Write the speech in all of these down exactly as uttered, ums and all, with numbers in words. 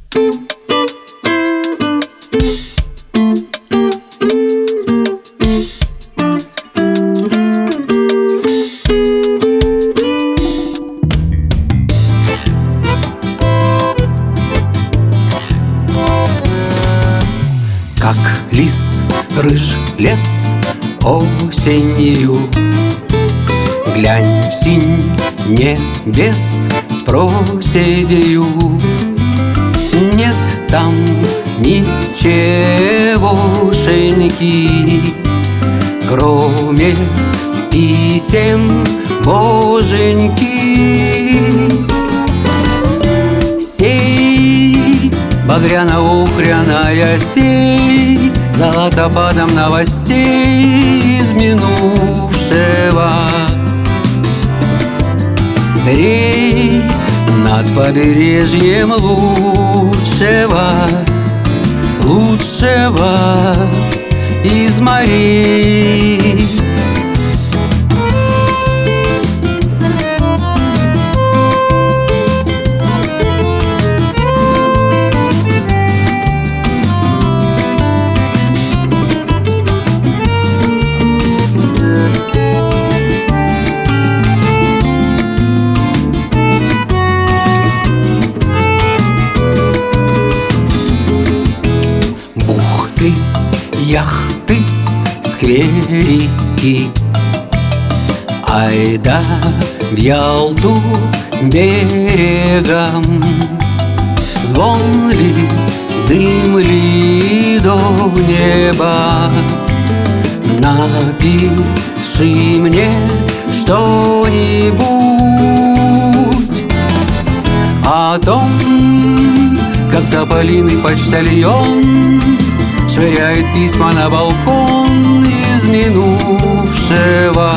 Как лис рыж лес осенью, глянь в синь небес с проседью. Нет там ничегошеньки, кроме писем боженьки. Сей багряно-охряная сей золотопадом новостей из минувшего. Рей над побережьем лучшего, лучшего из морей. Яхты, скверики, айда в Ялту берегом. Звон ли, дым ли до неба? Напиши мне что-нибудь о том, как тополиный почтальон швыряет письма на балкон из минувшего.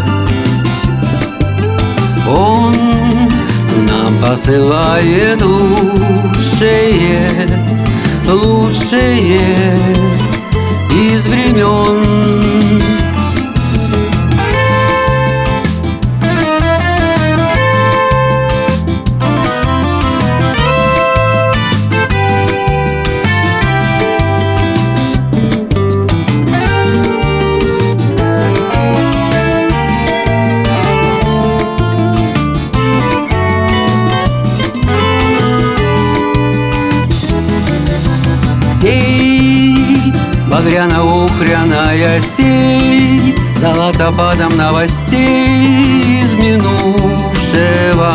Он нам посылает лучшее, лучшее из времен. Сей багряно-охряная сей золотопадом новостей из минувшего.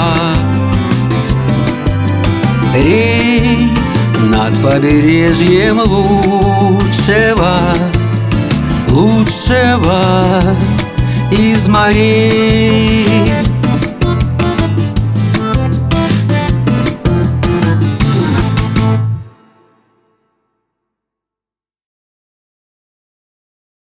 Рей над побережьем лучшего, лучшего из морей.